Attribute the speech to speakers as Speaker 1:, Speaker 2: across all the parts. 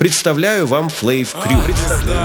Speaker 1: представляю вам Flav Crew.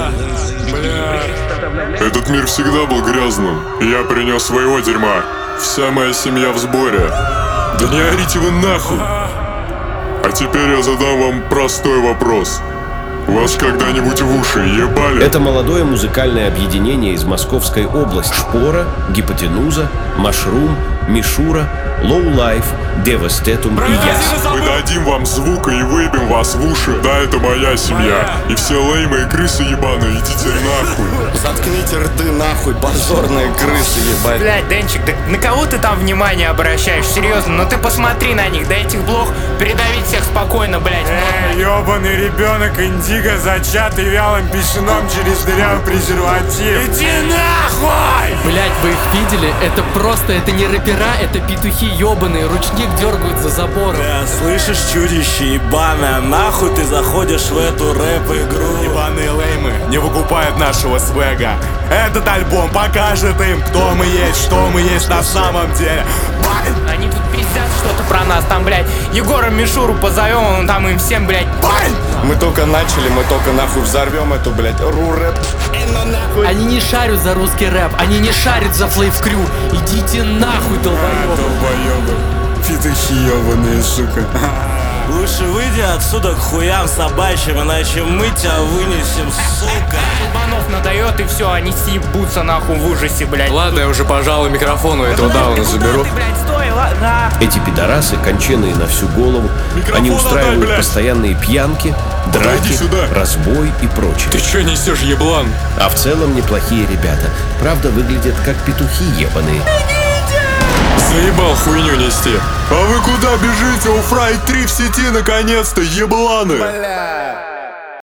Speaker 2: Этот мир всегда был грязным, и я принес своего дерьма. Вся моя семья в сборе. Да не орите вы нахуй! А теперь я задам вам простой вопрос. Вас когда-нибудь в уши ебали?
Speaker 1: Это молодое музыкальное объединение из Московской области. Шпора, Гипотенуза, Машрум, Мишура, Low Life, Devastatum и я.
Speaker 2: Мы дадим вам звука и выебем вас в уши. Да, это моя семья. И все леймы и крысы ебаные, идите нахуй.
Speaker 3: Заткните рты нахуй, позорные крысы ебать.
Speaker 4: Блядь, Денчик, да на кого ты там внимание обращаешь? Серьезно, ну ты посмотри на них, да этих блох передавить всех спокойно, блядь.
Speaker 5: Ёбаный ребенок индиго, зачатый вялым писюном через дырявый презерватив. Иди нахуй!
Speaker 6: Блять, вы их видели? Это просто, это не рэпера, это петухи ёбаные, ручник дергают за забором.
Speaker 7: Слышишь, чудище ебаное, нахуй ты заходишь в эту рэп-игру?
Speaker 5: Ебаные леймы не выкупают нашего свега. Этот альбом покажет им, кто мы есть, что мы есть на самом деле.
Speaker 4: Они тут пиздят что-то про нас, там, блядь, Егора Мишуру позовем, он там им всем, блядь,
Speaker 3: Мы только начали, мы только нахуй взорвем эту, блядь, ру-рэп.
Speaker 6: Они не шарят за русский рэп, они не шарят за Flav Crew. Идите нахуй, долбоёбы.
Speaker 5: Долбоёбы, петухи ебаные, сука.
Speaker 7: Лучше выйди отсюда к хуям собачьим, иначе мы тебя вынесем, сука.
Speaker 4: Ебанов надает и все, они съебутся нахуй в ужасе, блядь.
Speaker 8: Ладно, я уже, пожалуй, микрофон у этого дауна заберу.
Speaker 4: Ты, блядь, стой, ладно.
Speaker 1: Эти пидорасы, конченые на всю голову, они устраивают
Speaker 2: отдай, блядь.
Speaker 1: постоянные пьянки,
Speaker 2: Подойди
Speaker 1: драки,
Speaker 2: сюда.
Speaker 1: разбой и прочее.
Speaker 8: Ты чё несешь, еблан?
Speaker 1: А в целом неплохие ребята. Правда, выглядят как петухи ебаные.
Speaker 2: Заебал хуйню нести. А вы куда бежите? У Фрай 3 в сети наконец-то, ебланы!